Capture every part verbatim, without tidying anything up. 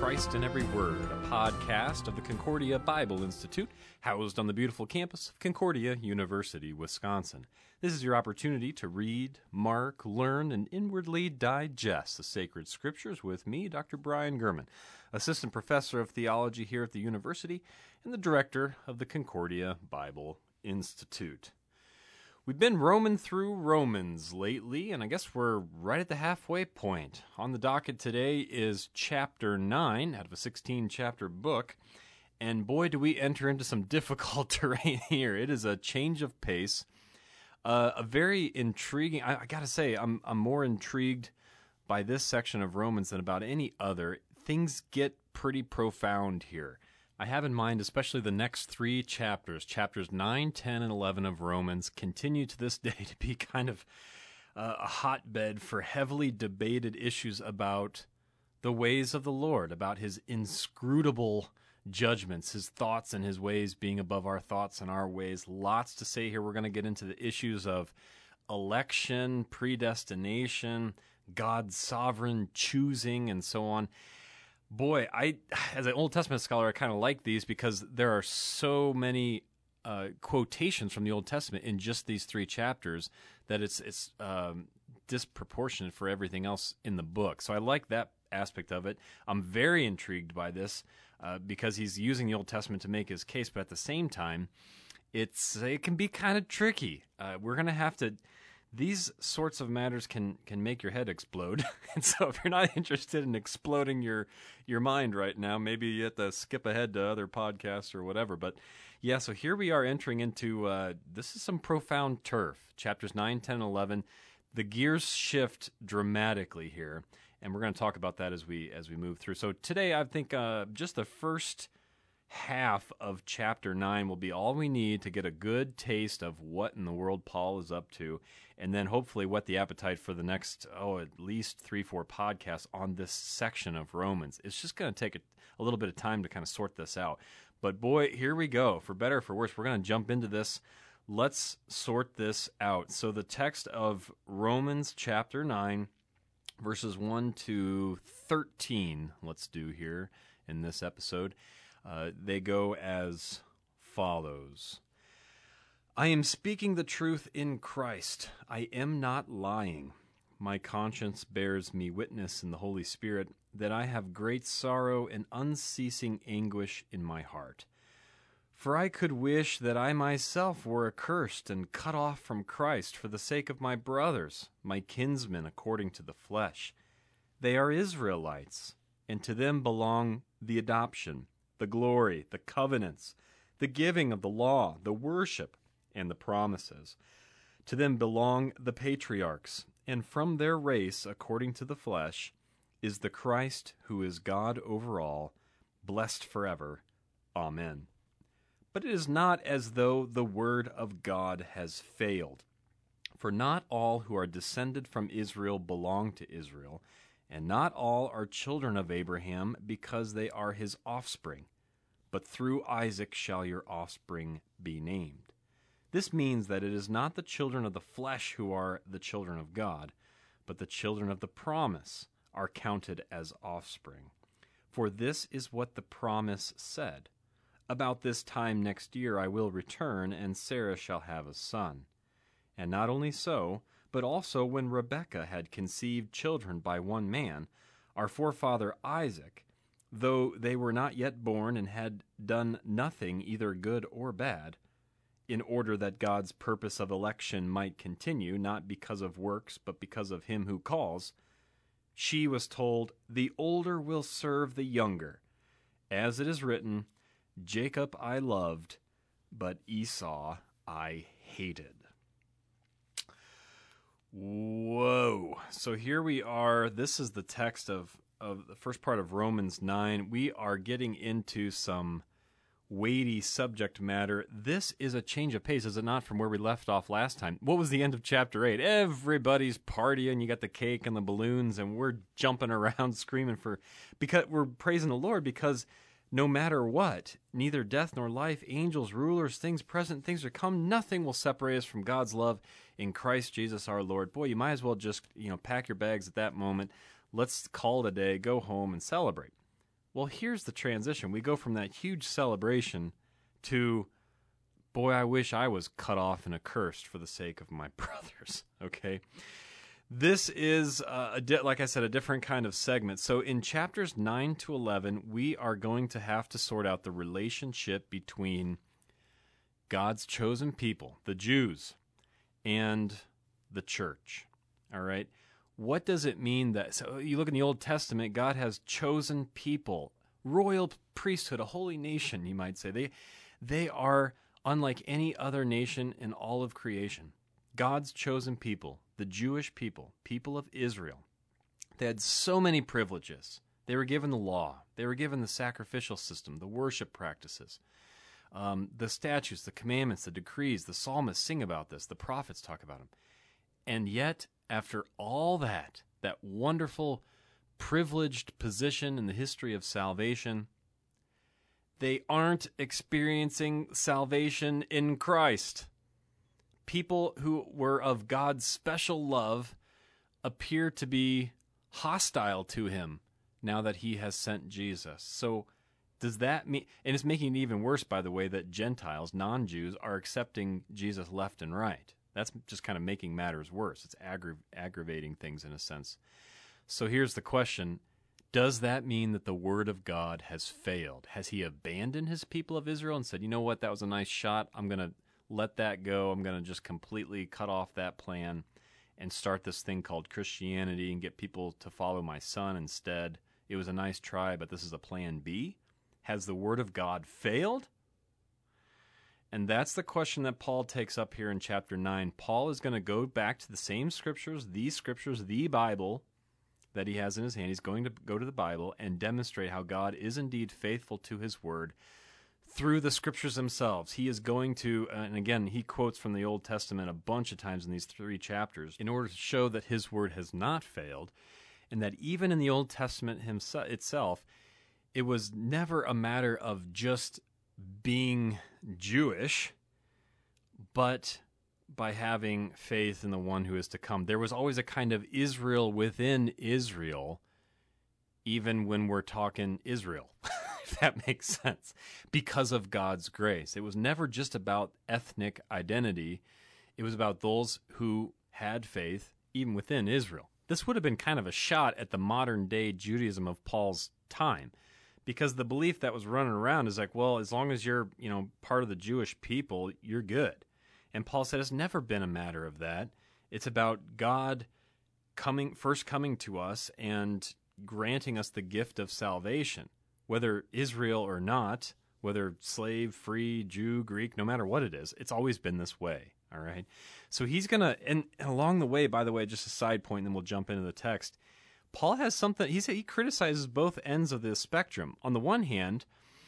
Christ in Every Word, a podcast of the Concordia Bible Institute, housed on the beautiful campus of Concordia University, Wisconsin. This is your opportunity to read, mark, learn, and inwardly digest the sacred scriptures with me, Doctor Brian Gurman, Assistant Professor of Theology here at the university and the Director of the Concordia Bible Institute. We've been roaming through Romans lately, and I guess we're right at the halfway point. On the docket today is chapter nine out of a sixteen-chapter book, and boy, do we enter into some difficult terrain here. It is a change of pace, uh, a very intriguing. I, I got to say, I'm I'm more intrigued by this section of Romans than about any other. Things get pretty profound here. I have in mind especially the next three chapters, chapters nine, ten, and eleven of Romans, continue to this day to be kind of uh, a hotbed for heavily debated issues about the ways of the Lord, about his inscrutable judgments, his thoughts and his ways being above our thoughts and our ways. Lots to say here. We're going to get into the issues of election, predestination, God's sovereign choosing, and so on. Boy, I, as an Old Testament scholar, I kind of like these because there are so many uh, quotations from the Old Testament in just these three chapters that it's it's um, disproportionate for everything else in the book. So I like that aspect of it. I'm very intrigued by this uh, because he's using the Old Testament to make his case, but at the same time, it's it can be kind of tricky. Uh, we're going to have to. These sorts of matters can, can make your head explode. And so if you're not interested in exploding your your mind right now, maybe you have to skip ahead to other podcasts or whatever. But yeah, so here we are entering into, uh, this is some profound turf. Chapters nine, ten, and eleven. The gears shift dramatically here. And we're going to talk about that as we as we move through. So today I think uh, just the first half of chapter nine will be all we need to get a good taste of what in the world Paul is up to, and then hopefully whet the appetite for the next, oh, at least three, four podcasts on this section of Romans. It's just going to take a, a little bit of time to kind of sort this out. But boy, here we go. For better or for worse, we're going to jump into this. Let's sort this out. So the text of Romans chapter nine, verses one to thirteen, let's do here in this episode. Uh, they go as follows. I am speaking the truth in Christ. I am not lying. My conscience bears me witness in the Holy Spirit that I have great sorrow and unceasing anguish in my heart. For I could wish that I myself were accursed and cut off from Christ for the sake of my brothers, my kinsmen according to the flesh. They are Israelites, and to them belong the adoption, the glory, the covenants, the giving of the law, the worship, and the promises. To them belong the patriarchs, and from their race, according to the flesh, is the Christ who is God over all, blessed forever. Amen. But it is not as though the word of God has failed. For not all who are descended from Israel belong to Israel, and not all are children of Abraham because they are his offspring. But through Isaac shall your offspring be named. This means that it is not the children of the flesh who are the children of God, but the children of the promise are counted as offspring. For this is what the promise said. About this time next year I will return, and Sarah shall have a son. And not only so, but also when Rebekah had conceived children by one man, our forefather Isaac, though they were not yet born and had done nothing either good or bad, in order that God's purpose of election might continue, not because of works, but because of him who calls, she was told, the older will serve the younger. As it is written, Jacob I loved, but Esau I hated. Whoa. So here we are. This is the text of, of the first part of Romans nine. We are getting into some weighty subject matter. This is a change of pace, is it not, from where we left off last time? What was the end of chapter eight? Everybody's partying. You got the cake and the balloons, and we're jumping around screaming for, because we're praising the Lord because no matter what, neither death nor life, angels, rulers, things present, things to come, nothing will separate us from God's love in Christ Jesus our Lord. Boy, you might as well just, you know, pack your bags at that moment. Let's call it a day, go home, and celebrate. Well, here's the transition. We go from that huge celebration to, boy, I wish I was cut off and accursed for the sake of my brothers, okay? This is, uh, a di- like I said, a different kind of segment. So in chapters nine to eleven, we are going to have to sort out the relationship between God's chosen people, the Jews, and the church, all right? What does it mean that, so you look in the Old Testament, God has chosen people, royal priesthood, a holy nation, you might say. They, they are unlike any other nation in all of creation. God's chosen people, the Jewish people, people of Israel. They had so many privileges. They were given the law. They were given the sacrificial system, the worship practices, um, the statutes, the commandments, the decrees. The psalmists sing about this. The prophets talk about them. And yet, after all that, that wonderful, privileged position in the history of salvation, they aren't experiencing salvation in Christ. People who were of God's special love appear to be hostile to him now that he has sent Jesus. So does that mean, and it's making it even worse, by the way, that Gentiles, non-Jews, are accepting Jesus left and right. That's just kind of making matters worse. It's aggra- aggravating things in a sense. So here's the question. Does that mean that the word of God has failed? Has he abandoned his people of Israel and said, you know what, that was a nice shot. I'm going to let that go. I'm going to just completely cut off that plan and start this thing called Christianity and get people to follow my son instead. It was a nice try, but this is a plan B. Has the word of God failed? And that's the question that Paul takes up here in chapter nine. Paul is going to go back to the same scriptures, these scriptures, the Bible that he has in his hand. He's going to go to the Bible and demonstrate how God is indeed faithful to his word through the scriptures themselves. He is going to, and again, he quotes from the Old Testament a bunch of times in these three chapters in order to show that his word has not failed, and that even in the Old Testament himself, itself, it was never a matter of just being Jewish, but by having faith in the one who is to come. There was always a kind of Israel within Israel, even when we're talking Israel, if that makes sense, because of God's grace. It was never just about ethnic identity. It was about those who had faith, even within Israel. This would have been kind of a shot at the modern-day Judaism of Paul's time, because the belief that was running around is like, well, as long as you're, you know, part of the Jewish people, you're good. And Paul said it's never been a matter of that. It's about God coming, first coming to us and granting us the gift of salvation, whether Israel or not, whether slave, free, Jew, Greek, no matter what it is. It's always been this way, all right? So he's going to, and along the way, by the way, just a side point, and then we'll jump into the text, Paul has something, he he criticizes both ends of the spectrum. On the one hand,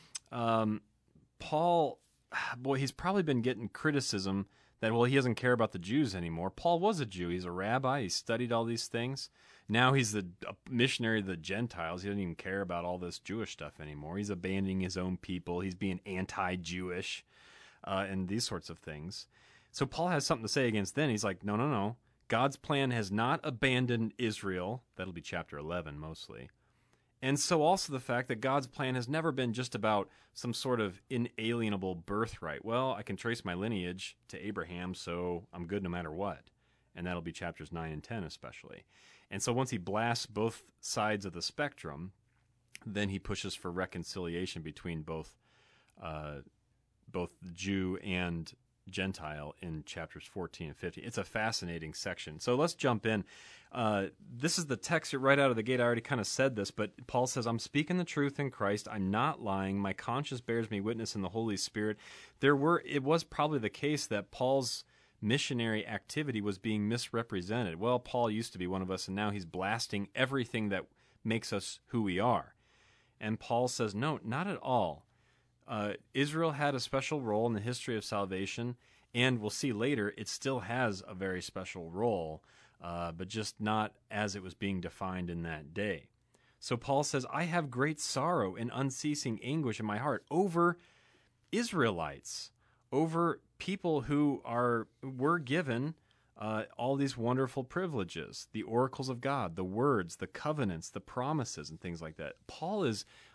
um, Paul, boy, he's probably been getting criticism that, well, he doesn't care about the Jews anymore. Paul was a Jew. He's a rabbi. He studied all these things. Now he's the a missionary to the Gentiles. He doesn't even care about all this Jewish stuff anymore. He's abandoning his own people. He's being anti-Jewish uh, and these sorts of things. So Paul has something to say against then. He's like, no, no, no. God's plan has not abandoned Israel. That'll be chapter eleven mostly. And so also the fact that God's plan has never been just about some sort of inalienable birthright. Well, I can trace my lineage to Abraham, so I'm good no matter what. And that'll be chapters nine and ten especially. And so once he blasts both sides of the spectrum, then he pushes for reconciliation between both uh, both Jew and Gentile in chapters fourteen and fifteen. It's a fascinating section. So let's jump in. Uh, this is the text right out of the gate. I already kind of said this, but Paul says, I'm speaking the truth in Christ. I'm not lying. My conscience bears me witness in the Holy Spirit. There were, it was probably the case that Paul's missionary activity was being misrepresented. Well, Paul used to be one of us, and now he's blasting everything that makes us who we are. And Paul says, no, not at all. Uh, Israel had a special role in the history of salvation, and we'll see later it still has a very special role, uh, but just not as it was being defined in that day. So Paul says, I have great sorrow and unceasing anguish in my heart over Israelites, over people who are were given uh, all these wonderful privileges, the oracles of God, the words, the covenants, the promises, and things like that. Paul is,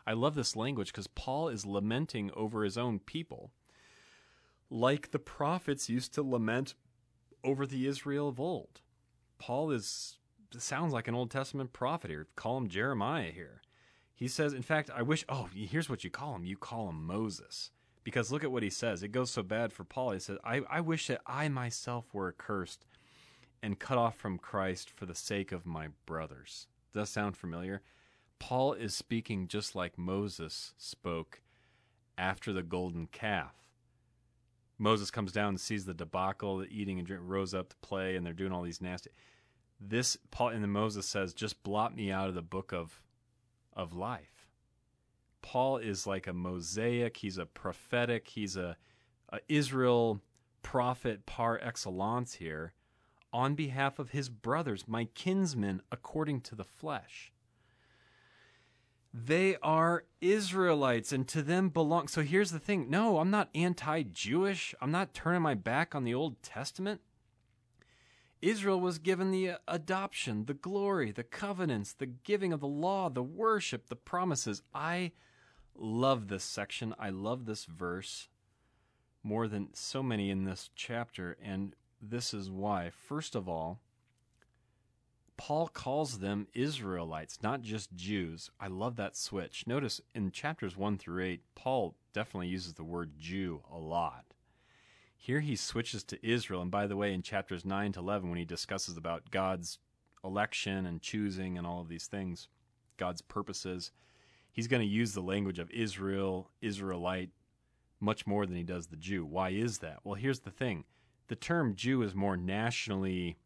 I love this language because Paul is lamenting over his own people, like the prophets used to lament over the Israel of old. Paul is sounds like an Old Testament prophet here. Call him Jeremiah here. He says, in fact, I wish, oh, here's what you call him. You call him Moses. Because look at what he says. It goes so bad for Paul. He says, I, I wish that I myself were accursed and cut off from Christ for the sake of my brothers. Does that sound familiar? Paul is speaking just like Moses spoke after the golden calf. Moses comes down and sees the debacle, the eating and drinking, rose up to play, and they're doing all these nasty... This, Paul, and then Moses says, just blot me out of the book of, of life. Paul is like a mosaic. He's a prophetic. He's a, a Israel prophet par excellence here on behalf of his brothers, my kinsmen according to the flesh. They are Israelites, and to them belong... So here's the thing. No, I'm not anti-Jewish. I'm not turning my back on the Old Testament. Israel was given the adoption, the glory, the covenants, the giving of the law, the worship, the promises. I love this section. I love this verse more than so many in this chapter, and this is why. First of all, Paul calls them Israelites, not just Jews. I love that switch. Notice in chapters one through eight, Paul definitely uses the word Jew a lot. Here he switches to Israel, and by the way, in chapters nine to eleven, when he discusses about God's election and choosing and all of these things, God's purposes, he's going to use the language of Israel, Israelite, much more than he does the Jew. Why is that? Well, here's the thing. The term Jew is more nationally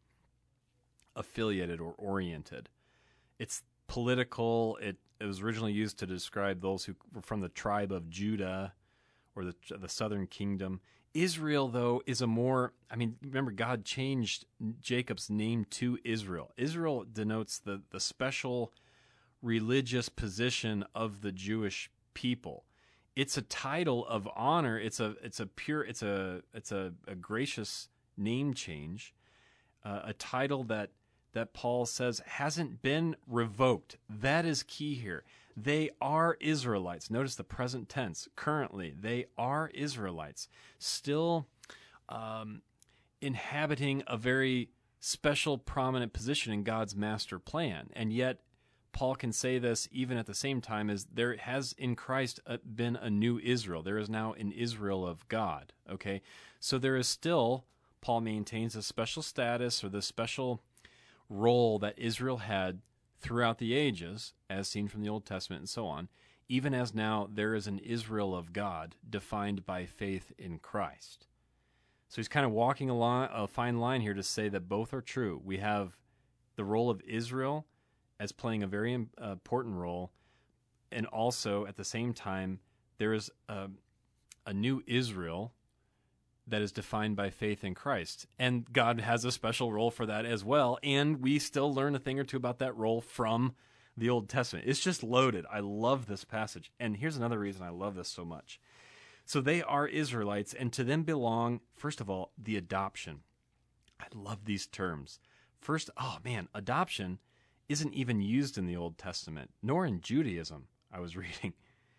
affiliated or oriented. It's political. It, it was originally used to describe those who were from the tribe of Judah or the, the southern kingdom. Israel, though, is a more, I mean, remember, God changed Jacob's name to Israel. Israel denotes the, the special religious position of the Jewish people. It's a title of honor. It's a it's a pure it's a it's a, a gracious name change, uh, a title that that Paul says hasn't been revoked. That is key here. They are Israelites. Notice the present tense. Currently, they are Israelites, still um, inhabiting a very special, prominent position in God's master plan. And yet, Paul can say this even at the same time as there has in Christ been a new Israel. There is now an Israel of God. Okay, so there is still, Paul maintains, a special status or the special role that Israel had throughout the ages, as seen from the Old Testament and so on, even as now there is an Israel of God defined by faith in Christ. So he's kind of walking along a fine line here to say that both are true. We have the role of Israel as playing a very important role, and also at the same time there is a, a new Israel that is defined by faith in Christ. And God has a special role for that as well, and we still learn a thing or two about that role from the Old Testament. It's just loaded. I love this passage. And here's another reason I love this so much. So they are Israelites, and to them belong, first of all, the adoption. I love these terms. First, oh man, adoption isn't even used in the Old Testament, nor in Judaism, I was reading.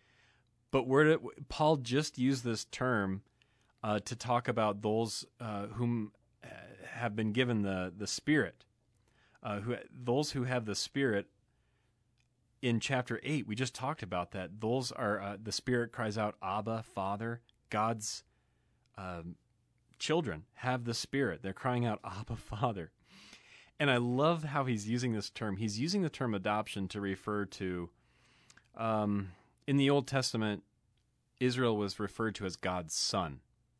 But where did Paul just used this term Uh, to talk about those uh, whom have been given the the Spirit, uh, who those who have the Spirit. In chapter eight, we just talked about that. Those are uh, the Spirit cries out, "Abba, Father." God's um, children have the Spirit. They're crying out, "Abba, Father." And I love how he's using this term. He's using the term adoption to refer to, um, in the Old Testament, Israel was referred to as God's son.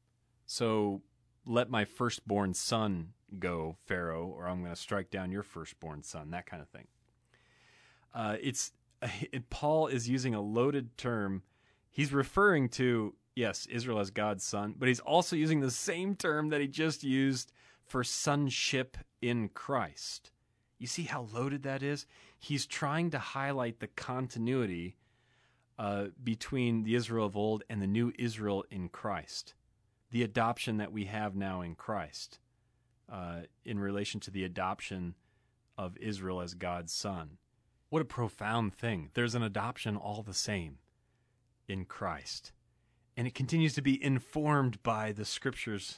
So let my firstborn son go, Pharaoh, or I'm going to strike down your firstborn son, that kind of thing. Uh, it's it, Paul is using a loaded term. He's referring to, yes, Israel as God's son, but he's also using the same term that he just used for sonship in Christ. You see how loaded that is? He's trying to highlight the continuity uh, between the Israel of old and the new Israel in Christ. The adoption that we have now in Christ uh, in relation to the adoption of Israel as God's son. What a profound thing. There's an adoption all the same in Christ. And it continues to be informed by the scriptures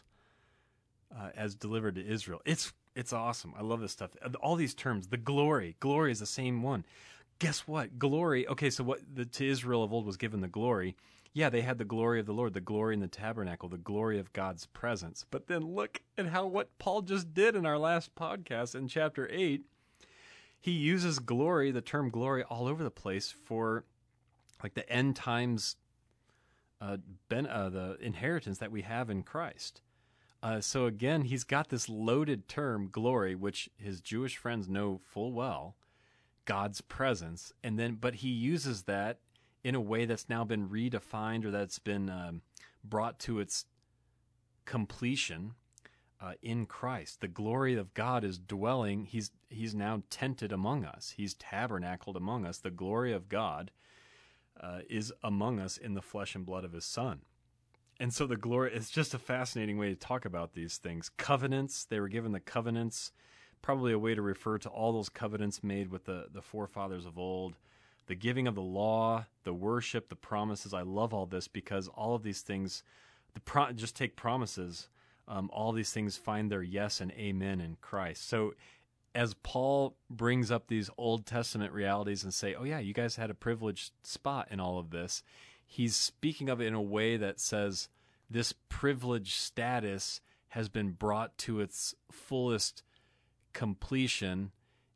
uh, as delivered to Israel. It's it's awesome. I love this stuff. All these terms, the glory. Glory is the same one. Guess what? Glory. Okay, so what the, to Israel of old was given the glory. Yeah, they had the glory of the Lord, the glory in the tabernacle, the glory of God's presence. But then look at how what Paul just did in our last podcast in chapter eight. He uses glory, the term glory, all over the place for like the end times uh, ben, uh, the inheritance that we have in Christ. Uh, so again, he's got this loaded term, glory, which his Jewish friends know full well, God's presence, and then but he uses that in a way that's now been redefined or that's been um, brought to its completion uh, in Christ. The glory of God is dwelling. He's he's now tented among us. He's tabernacled among us. The glory of God uh, is among us in the flesh and blood of his Son. And so the glory, it's just a fascinating way to talk about these things. Covenants, they were given the covenants, probably a way to refer to all those covenants made with the, the forefathers of old. The giving of the law, the worship, the promises. I love all this because all of these things, the pro- just take promises. Um, all these things find their yes and amen in Christ. So as Paul brings up these Old Testament realities and say, oh yeah, you guys had a privileged spot in all of this, he's speaking of it in a way that says this privileged status has been brought to its fullest completion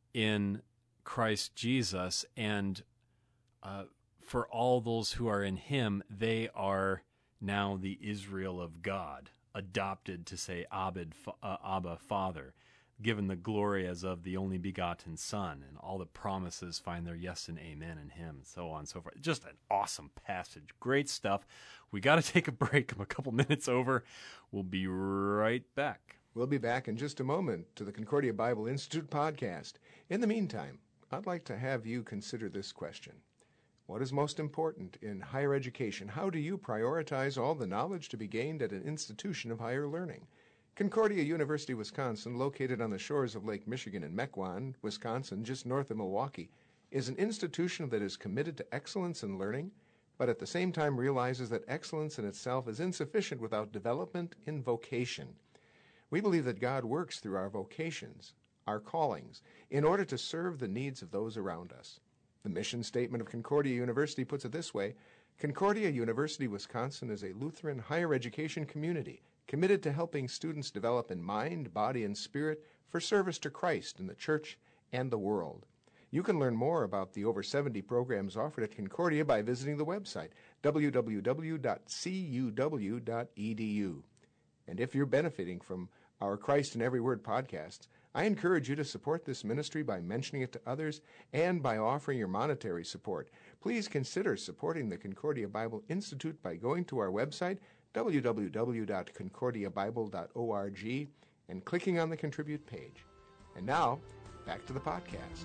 in Christ Jesus, and uh, for all those who are in him, they are now the Israel of God, adopted to say Abed, uh, Abba, Father, given the glory as of the only begotten Son, and all the promises find their yes and amen in him, and so on and so forth. Just an awesome passage. Great stuff. We got to take a break. I'm a couple minutes over. We'll be right back. We'll be back in just a moment to the Concordia Bible Institute podcast. In the meantime, I'd like to have you consider this question. What is most important in higher education? How do you prioritize all the knowledge to be gained at an institution of higher learning? Concordia University, Wisconsin, located on the shores of Lake Michigan in Mequon, Wisconsin, just north of Milwaukee, is an institution that is committed to excellence in learning, but at the same time realizes that excellence in itself is insufficient without development in vocation. We believe that God works through our vocations, our callings, in order to serve the needs of those around us. The mission statement of Concordia University puts it this way: Concordia University, Wisconsin is a Lutheran higher education community committed to helping students develop in mind, body, and spirit for service to Christ in the church and the world. You can learn more about the over seventy programs offered at Concordia by visiting the website w w w dot c u w dot e d u. And if you're benefiting from our Christ in Every Word podcasts, I encourage you to support this ministry by mentioning it to others and by offering your monetary support. Please consider supporting the Concordia Bible Institute by going to our website, w w w dot concordia bible dot org, and clicking on the Contribute page. And now, back to the podcast.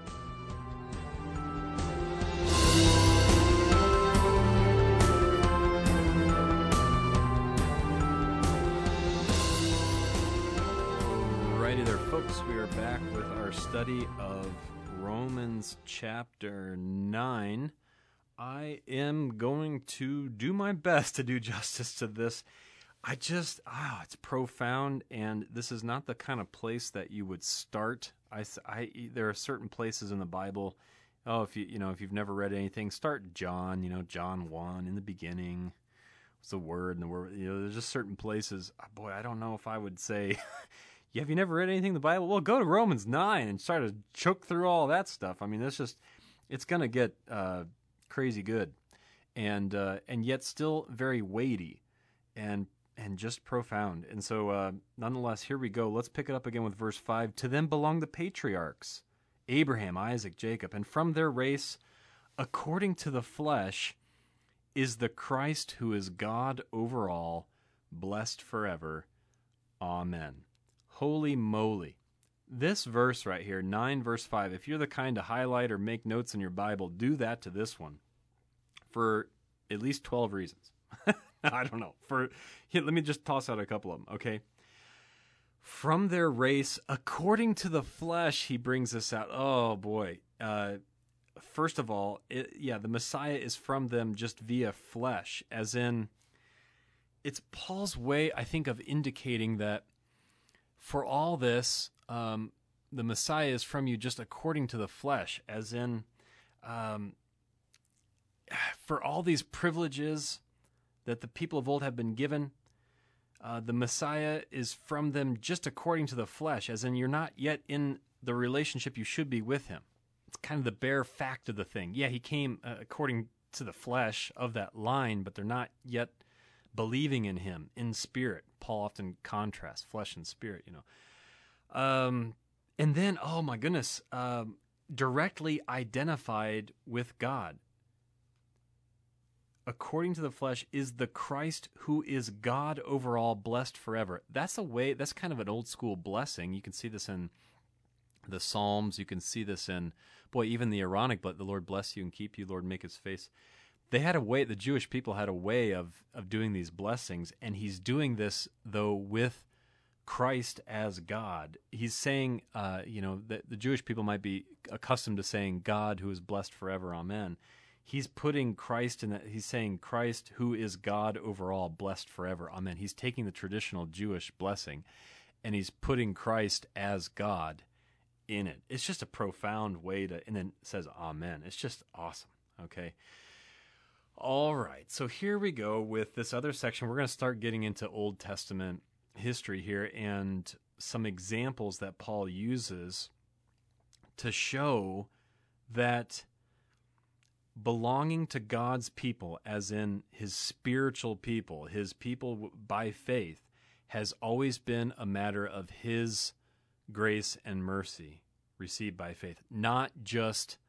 Alrighty there, folks. We are back with our study of Romans chapter nine. I am going to do my best to do justice to this. I just, ah, it's profound, and this is not the kind of place that you would start. I, I, there are certain places in the Bible. Oh, if you, you know, if you've never read anything, start John. You know, John one. In the beginning was the Word, and the Word. You know, there's just certain places. Oh, boy, I don't know if I would say. Yeah, have you never read anything in the Bible? Well, go to Romans nine and try to choke through all that stuff. I mean, it's just, it's going to get uh, crazy good, and uh, and yet still very weighty, and and just profound. And so, uh, nonetheless, here we go. Let's pick it up again with verse five. To them belong the patriarchs, Abraham, Isaac, Jacob, and from their race, according to the flesh, is the Christ who is God over all, blessed forever. Amen. Holy moly. This verse right here, nine verse five, if you're the kind to highlight or make notes in your Bible, do that to this one for at least twelve reasons. I don't know. For here, let me just toss out a couple of them, okay? From their race, according to the flesh, he brings this out. Oh, boy. Uh, first of all, it, yeah, the Messiah is from them just via flesh, as in, it's Paul's way, I think, of indicating that for all this, um, the Messiah is from you just according to the flesh, as in, um, for all these privileges that the people of old have been given, uh, the Messiah is from them just according to the flesh, as in you're not yet in the relationship you should be with him. It's kind of the bare fact of the thing. Yeah, he came uh, according to the flesh of that line, but they're not yet believing in him in spirit. Paul often contrasts flesh and spirit, you know. Um, and then, oh my goodness, um, directly identified with God. According to the flesh is the Christ who is God over all, blessed forever. That's a way, that's kind of an old school blessing. You can see this in the Psalms. You can see this in, boy, even the Aaronic, but the Lord bless you and keep you, Lord make his face. They had a way, the Jewish people had a way of, of doing these blessings, and he's doing this, though, with Christ as God. He's saying, uh, you know, that the Jewish people might be accustomed to saying God who is blessed forever, amen. He's putting Christ in that, he's saying Christ who is God over all, blessed forever, amen. He's taking the traditional Jewish blessing, and he's putting Christ as God in it. It's just a profound way to, and then it says amen. It's just awesome, okay? All right, so here we go with this other section. We're going to start getting into Old Testament history here and some examples that Paul uses to show that belonging to God's people, as in his spiritual people, his people by faith, has always been a matter of his grace and mercy received by faith, not just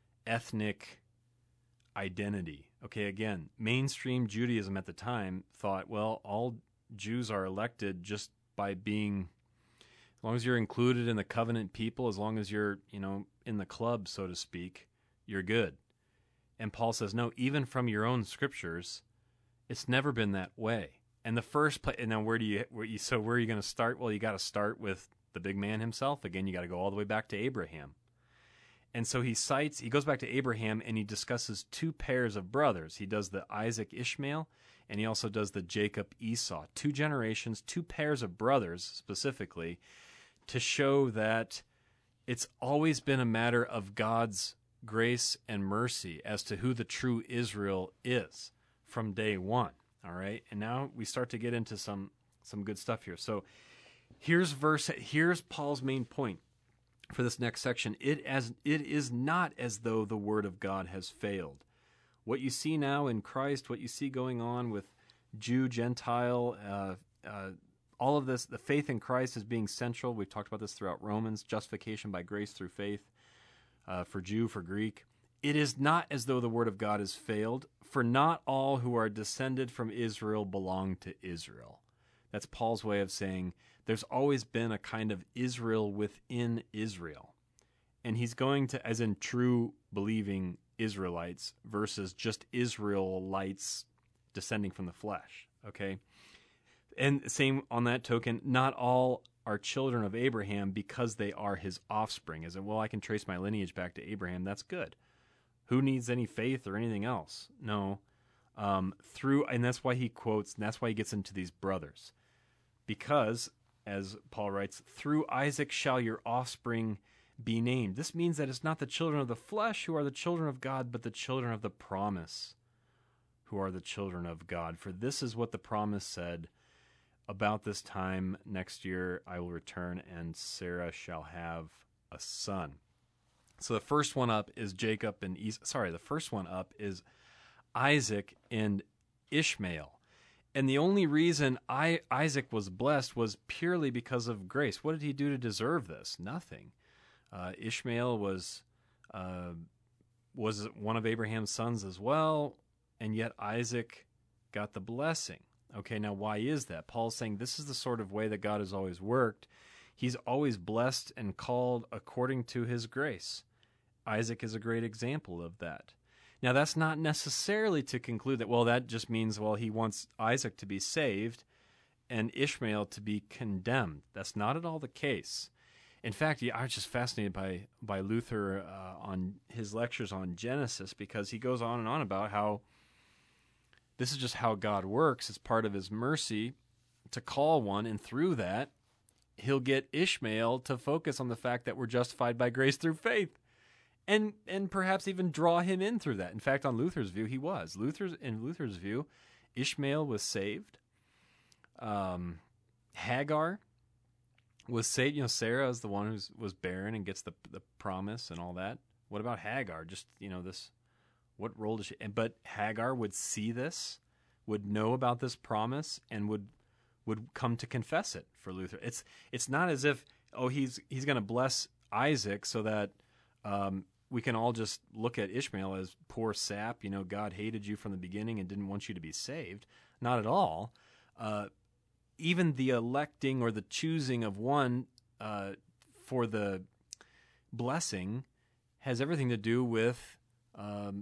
ethnic identity. Okay, again, mainstream Judaism at the time thought, well, all Jews are elected just by being, as long as you're included in the covenant people, as long as you're, you know, in the club, so to speak, you're good. And Paul says, no, even from your own scriptures, it's never been that way. And the first place, and then where do you, where you so where are you going to start? Well, you got to start with the big man himself. Again, you got to go all the way back to Abraham. And so he cites, he goes back to Abraham and he discusses two pairs of brothers. He does the Isaac Ishmael, and he also does the Jacob Esau. Two generations, two pairs of brothers specifically, to show that it's always been a matter of God's grace and mercy as to who the true Israel is from day one. All right, and now we start to get into some some good stuff here. So here's verse. Here's Paul's main point for this next section. It as it is not as though the word of God has failed. What you see now in Christ, what you see going on with Jew, Gentile, uh, uh, all of this, the faith in Christ is being central. We've talked about this throughout Romans, justification by grace through faith, uh, for Jew, for Greek. It is not as though the word of God has failed, for not all who are descended from Israel belong to Israel. That's Paul's way of saying there's always been a kind of Israel within Israel. And he's going to, as in true believing Israelites versus just Israelites descending from the flesh, okay? And same on that token, not all are children of Abraham because they are his offspring. As in, well, I can trace my lineage back to Abraham, that's good. Who needs any faith or anything else? No. Um, through, and that's why he quotes, and that's why he gets into these brothers. Because, as Paul writes, through Isaac shall your offspring be named. This means that it's not the children of the flesh who are the children of God, but the children of the promise who are the children of God. For this is what the promise said, about this time next year I will return, and Sarah shall have a son. So the first one up is Jacob and Esau. Sorry, the first one up is Isaac and Ishmael. And the only reason I, Isaac was blessed was purely because of grace. What did he do to deserve this? Nothing. Uh, Ishmael was uh, was one of Abraham's sons as well, and yet Isaac got the blessing. Okay, now why is that? Paul's saying this is the sort of way that God has always worked. He's always blessed and called according to his grace. Isaac is a great example of that. Now, that's not necessarily to conclude that, well, that just means, well, he wants Isaac to be saved and Ishmael to be condemned. That's not at all the case. In fact, yeah, I was just fascinated by by Luther uh, on his lectures on Genesis, because he goes on and on about how this is just how God works. It's part of his mercy to call one, and through that, he'll get Ishmael to focus on the fact that we're justified by grace through faith, and and perhaps even draw him in through that. In fact, on Luther's view, he was. Luther's in Luther's view, Ishmael was saved. Um, Hagar was saved. You know, Sarah is the one who was barren and gets the the promise and all that. What about Hagar? Just, you know, this, what role does she? And but Hagar would see this, would know about this promise, and would would come to confess it for Luther. It's it's not as if, oh, he's he's going to bless Isaac so that um, we can all just look at Ishmael as poor sap. You know, God hated you from the beginning and didn't want you to be saved. Not at all. Uh, even the electing or the choosing of one uh, for the blessing has everything to do with um,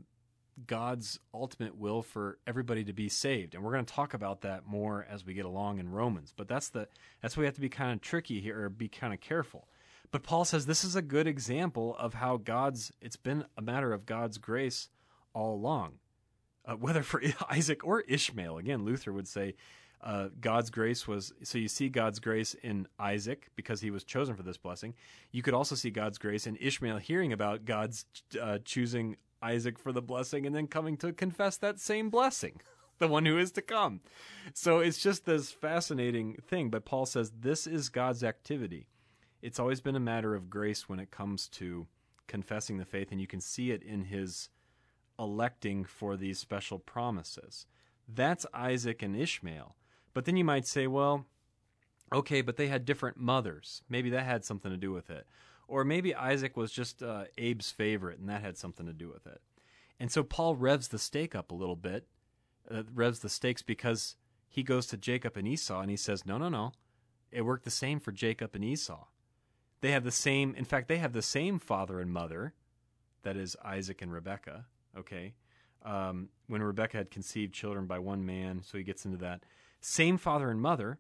God's ultimate will for everybody to be saved. And we're going to talk about that more as we get along in Romans. But that's the that's why we have to be kind of tricky here, or be kind of careful. But Paul says this is a good example of how God's, it's been a matter of God's grace all along. Uh, whether for Isaac or Ishmael. Again, Luther would say uh, God's grace was, so you see God's grace in Isaac because he was chosen for this blessing. You could also see God's grace in Ishmael hearing about God's uh, choosing Isaac for the blessing and then coming to confess that same blessing, the one who is to come. So it's just this fascinating thing. But Paul says this is God's activity. It's always been a matter of grace when it comes to confessing the faith, and you can see it in his electing for these special promises. That's Isaac and Ishmael. But then you might say, well, okay, but they had different mothers. Maybe that had something to do with it. Or maybe Isaac was just uh, Abe's favorite, and that had something to do with it. And so Paul revs the stake up a little bit, uh, revs the stakes, because he goes to Jacob and Esau, and he says, no, no, no. It worked the same for Jacob and Esau. They have the same, in fact, they have the same father and mother, that is Isaac and Rebekah, okay? Um, when Rebekah had conceived children by one man, so he gets into that. Same father and mother,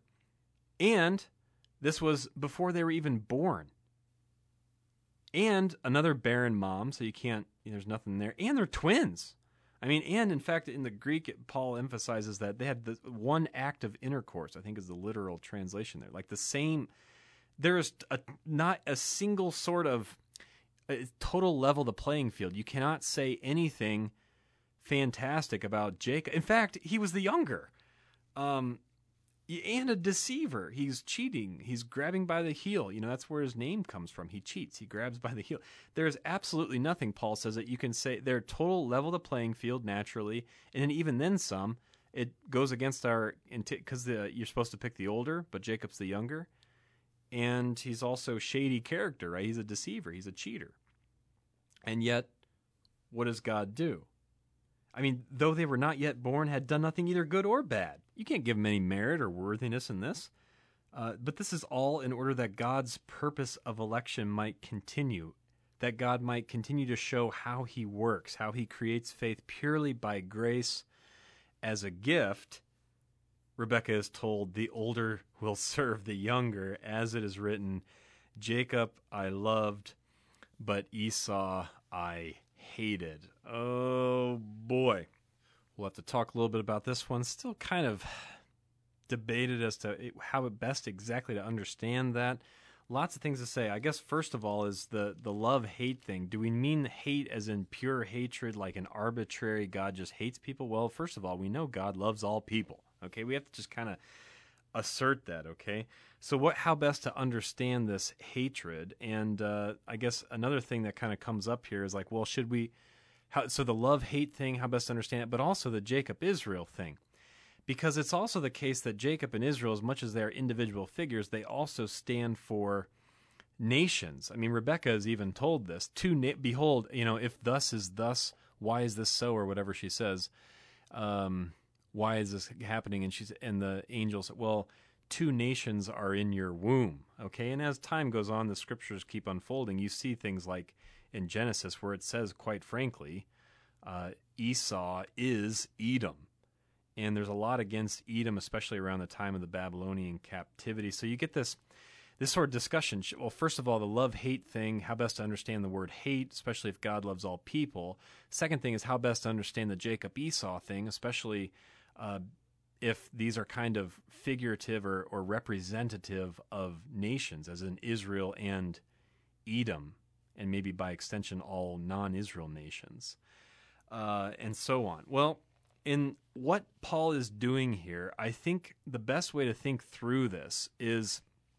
and this was before they were even born. And another barren mom, so you can't, you know, there's nothing there. And they're twins. I mean, and in fact, in the Greek, Paul emphasizes that they had the one act of intercourse, I think is the literal translation there. Like the same, there's a, not a single sort of a total level the playing field. You cannot say anything fantastic about Jacob. In fact, he was the younger. Um, and a deceiver. He's cheating. He's grabbing by the heel. You know, that's where his name comes from. He cheats. He grabs by the heel. There's absolutely nothing, Paul says, that you can say. They're total level the playing field naturally. And then even then some, it goes against our, because you're supposed to pick the older, but Jacob's the younger. And he's also a shady character, right? He's a deceiver. He's a cheater. And yet, what does God do? I mean, though they were not yet born, had done nothing either good or bad. You can't give them any merit or worthiness in this. Uh, but this is all in order that God's purpose of election might continue, that God might continue to show how he works, how he creates faith purely by grace as a gift. Rebekah is told, the older will serve the younger, as it is written, Jacob I loved, but Esau I hated. Oh, boy. We'll have to talk a little bit about this one. Still kind of debated as to how best exactly to understand that. Lots of things to say. I guess first of all is the, the love-hate thing. Do we mean hate as in pure hatred, like an arbitrary God just hates people? Well, first of all, we know God loves all people. Okay, we have to just kind of assert that, okay? So what? How best to understand this hatred? And uh, I guess another thing that kind of comes up here is like, well, should we... How, so the love-hate thing, how best to understand it, but also the Jacob-Israel thing. Because it's also the case that Jacob and Israel, as much as they are individual figures, they also stand for nations. I mean, Rebekah is even told this. To na- Behold, you know, if thus is thus, why is this so, or whatever she says. Um... Why is this happening? And she's and the angel said, well, two nations are in your womb. Okay, and as time goes on, the scriptures keep unfolding. You see things like in Genesis where it says, quite frankly, uh, Esau is Edom. And there's a lot against Edom, especially around the time of the Babylonian captivity. So you get this this sort of discussion, well, first of all, the love-hate thing, how best to understand the word hate, especially if God loves all people. Second thing is how best to understand the Jacob-Esau thing, especially uh, if these are kind of figurative or, or representative of nations, as in Israel and Edom, and maybe by extension all non-Israel nations, uh, and so on. Well, in what Paul is doing here, I think the best way to think through this is,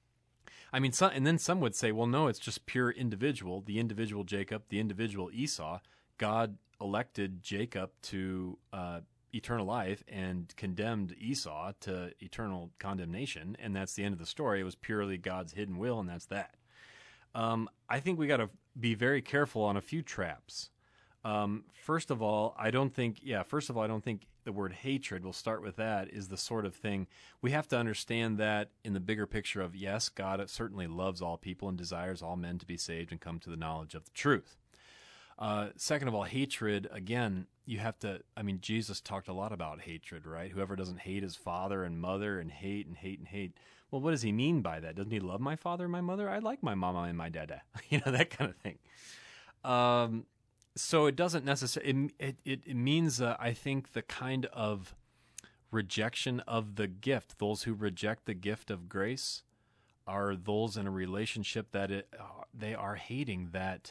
I mean, some, and then some would say, well, no, it's just pure individual, the individual Jacob, the individual Esau. God elected Jacob to uh, eternal life and condemned Esau to eternal condemnation, and that's the end of the story. It was purely God's hidden will, and that's that. Um, I think we got to be very careful on a few traps. Um, first of all, I don't think, yeah, first of all, I don't think the word hatred, we'll start with that, is the sort of thing. We have to understand that in the bigger picture of, yes, God certainly loves all people and desires all men to be saved and come to the knowledge of the truth. Uh, second of all, hatred, again, you have to, I mean, Jesus talked a lot about hatred, right? Whoever doesn't hate his father and mother and hate and hate and hate. Well, what does he mean by that? Doesn't he love my father and my mother? I like my mama and my dada, you know, that kind of thing. Um, So it doesn't necessarily, it, it, it means, uh, I think, the kind of rejection of the gift. Those who reject the gift of grace are those in a relationship that it, uh, they are hating that,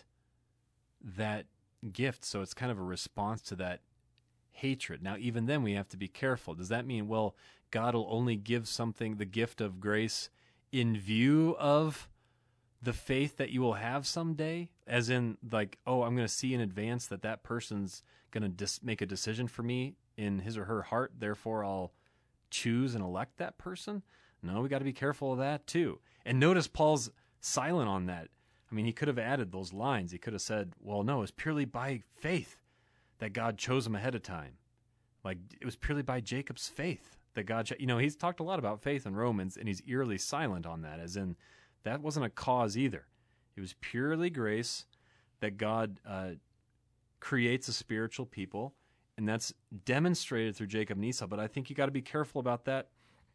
that gift. So it's kind of a response to that hatred. Now, even then we have to be careful. Does that mean, well, God will only give something, the gift of grace, in view of the faith that you will have someday, as in, like, oh, I'm going to see in advance that that person's going to dis- make a decision for me in his or her heart, therefore I'll choose and elect that person? No, we got to be careful of that too. And notice Paul's silent on that. I mean, he could have added those lines. He could have said, well, no, it's purely by faith that God chose him ahead of time. Like, it was purely by Jacob's faith that God, you know, he's talked a lot about faith in Romans, and he's eerily silent on that, as in, that wasn't a cause either. It was purely grace that God uh, creates a spiritual people, and that's demonstrated through Jacob and Esau. But I think you got to be careful about that,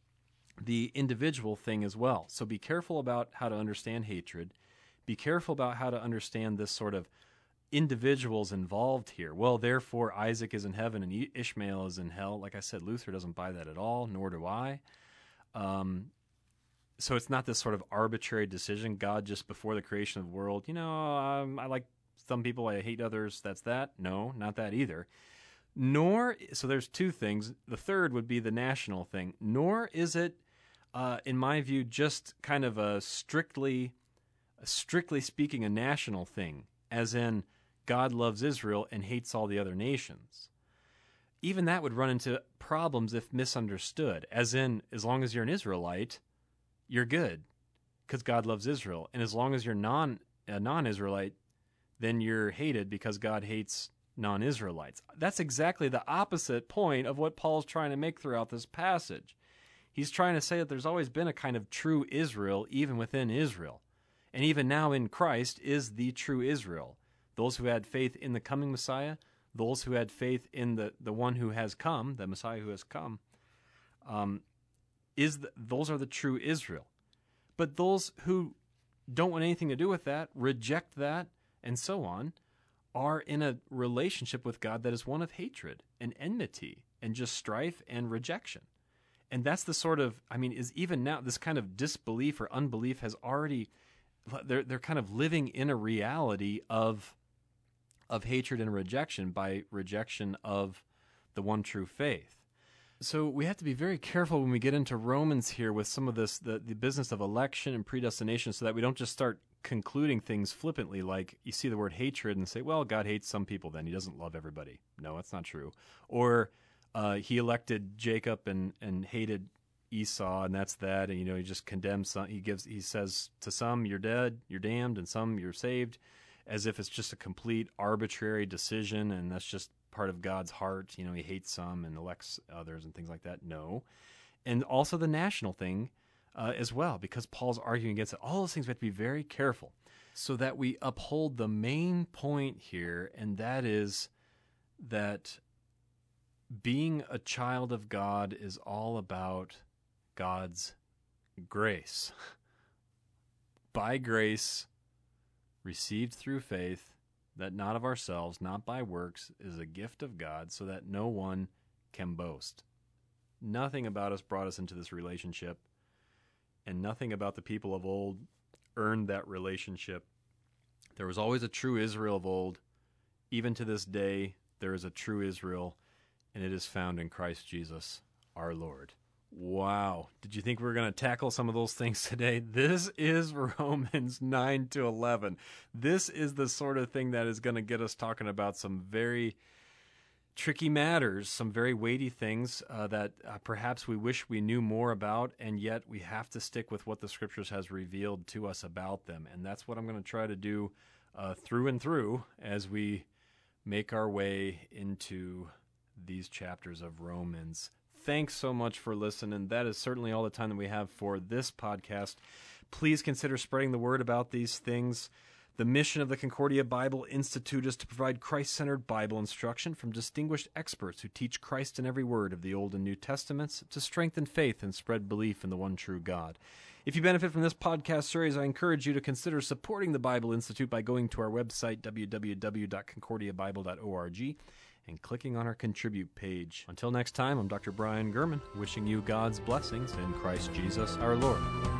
the individual thing as well. So be careful about how to understand hatred. Be careful about how to understand this sort of individuals involved here. Well, therefore, Isaac is in heaven and Ishmael is in hell. Like I said, Luther doesn't buy that at all, nor do I. Um, So it's not this sort of arbitrary decision. God just before the creation of the world, you know, um, I like some people, I hate others. That's that. No, not that either. Nor, so there's two things. The third would be the national thing. Nor is it, uh, in my view, just kind of a strictly, strictly speaking, a national thing, as in God loves Israel and hates all the other nations. Even that would run into problems if misunderstood, as in, as long as you're an Israelite, you're good because God loves Israel. And as long as you're non, a non-Israelite, then you're hated because God hates non-Israelites. That's exactly the opposite point of what Paul's trying to make throughout this passage. He's trying to say that there's always been a kind of true Israel even within Israel. And even now in Christ is the true Israel. Those who had faith in the coming Messiah, those who had faith in the, the one who has come, the Messiah who has come, um, Is the, those are the true Israel. But those who don't want anything to do with that, reject that, and so on, are in a relationship with God that is one of hatred and enmity and just strife and rejection. And that's the sort of, I mean, is even now this kind of disbelief or unbelief has already, they're they're kind of living in a reality of of hatred and rejection by rejection of the one true faith. So we have to be very careful when we get into Romans here with some of this, the, the business of election and predestination, so that we don't just start concluding things flippantly, like you see the word hatred and say, well, God hates some people then. He doesn't love everybody. No, that's not true. Or uh, he elected Jacob and, and hated Esau, and that's that. And, you know, he just condemns some. He gives, he says to some, you're dead, you're damned, and some, you're saved, as if it's just a complete arbitrary decision, and that's just part of God's heart. You know, he hates some and elects others and things like that. No. And also the national thing uh, as well, because Paul's arguing against it. All those things we have to be very careful so that we uphold the main point here, and that is that being a child of God is all about God's grace. by grace, received through faith, that not of ourselves, not by works, is a gift of God, so that no one can boast. Nothing about us brought us into this relationship, and nothing about the people of old earned that relationship. There was always a true Israel of old. Even to this day, there is a true Israel, and it is found in Christ Jesus, our Lord. Wow. Did you think we were going to tackle some of those things today? This is Romans nine to eleven. This is the sort of thing that is going to get us talking about some very tricky matters, some very weighty things uh, that uh, perhaps we wish we knew more about, and yet we have to stick with what the Scriptures has revealed to us about them. And that's what I'm going to try to do uh, through and through as we make our way into these chapters of Romans. Thanks so much for listening. That is certainly all the time that we have for this podcast. Please consider spreading the word about these things. The mission of the Concordia Bible Institute is to provide Christ-centered Bible instruction from distinguished experts who teach Christ in every word of the Old and New Testaments to strengthen faith and spread belief in the one true God. If you benefit from this podcast series, I encourage you to consider supporting the Bible Institute by going to our website, w w w dot concordia bible dot org, and clicking on our Contribute page. Until next time, I'm Doctor Brian Gurman, wishing you God's blessings in Christ Jesus our Lord.